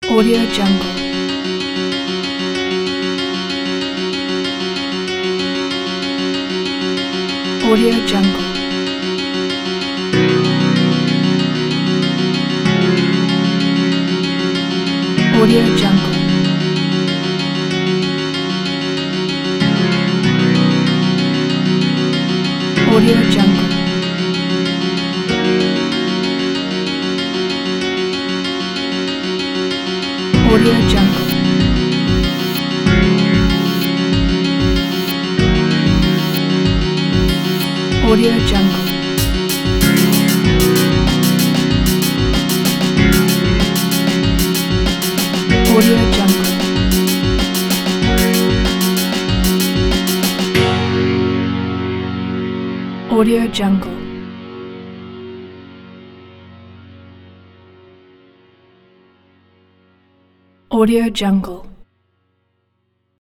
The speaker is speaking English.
Audio Jungle. Audio Jungle. Audio Jungle. Audio Jungle. Audio Jungle. Audio Jungle. Audio Jungle. Audio Jungle. Audio Jungle.